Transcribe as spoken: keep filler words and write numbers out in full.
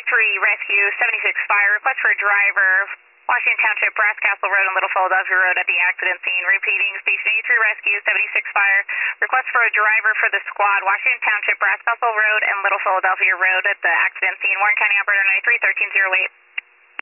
three Rescue seventy-six Fire. Request for a driver. Washington Township, Brass Castle Road and Little Philadelphia Road at the accident scene. Repeating, Station eighty-three Rescue seventy-six Fire. Request for a driver for the squad. Washington Township, Brass Castle Road and Little Philadelphia Road at the accident scene. Warren County Operator ninety-three thirteen oh eight.